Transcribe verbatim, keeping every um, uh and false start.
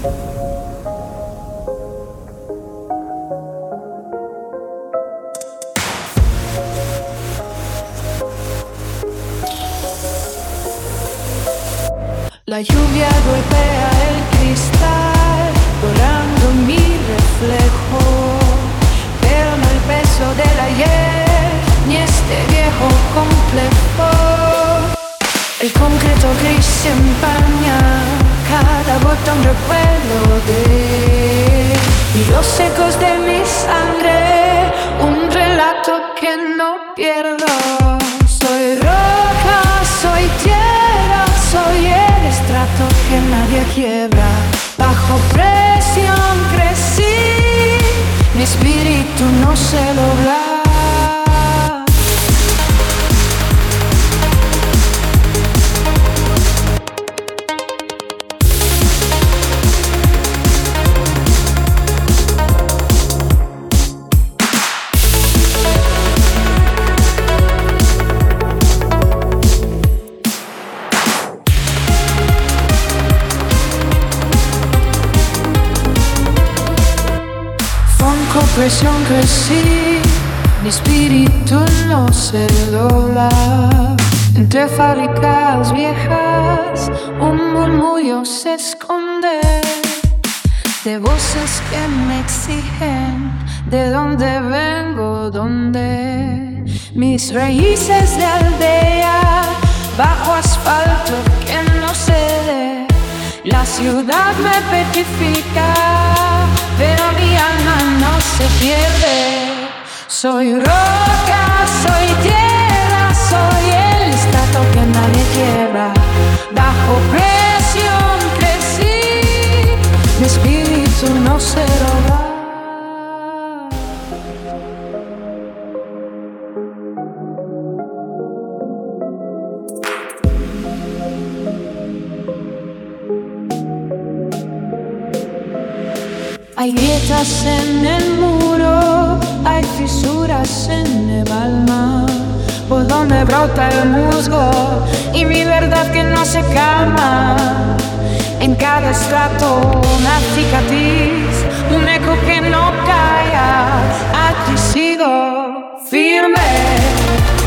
La lluvia golpea el cristal, borrando mi reflejo, pero no el peso del ayer, ni este viejo complejo. El concreto gris se empaña, cada botón recuerdo de y los ecos de mi sangre, un relato que no pierdo. Soy roca, soy tierra, soy el estrato que nadie quiebra. Bajo presión crecí, mi espíritu no se dobla. Con presión crecí, mi espíritu no se dobla. Entre fábricas viejas, un murmullo se esconde de voces que me exigen de dónde vengo, dónde. Mis raíces de aldea, bajo asfalto que no cede. La ciudad me petrifica, pero mi alma no se pierde. Soy roca, soy tierra, soy el estrato que nadie quiebra. Bajo presión crecí, mi espíritu no se dobla. Hay grietas en el muro, hay fisuras en el alma, por donde brota el musgo y mi verdad que no se calma. En cada estrato una cicatriz, un eco que no calla. Aquí sigo firme,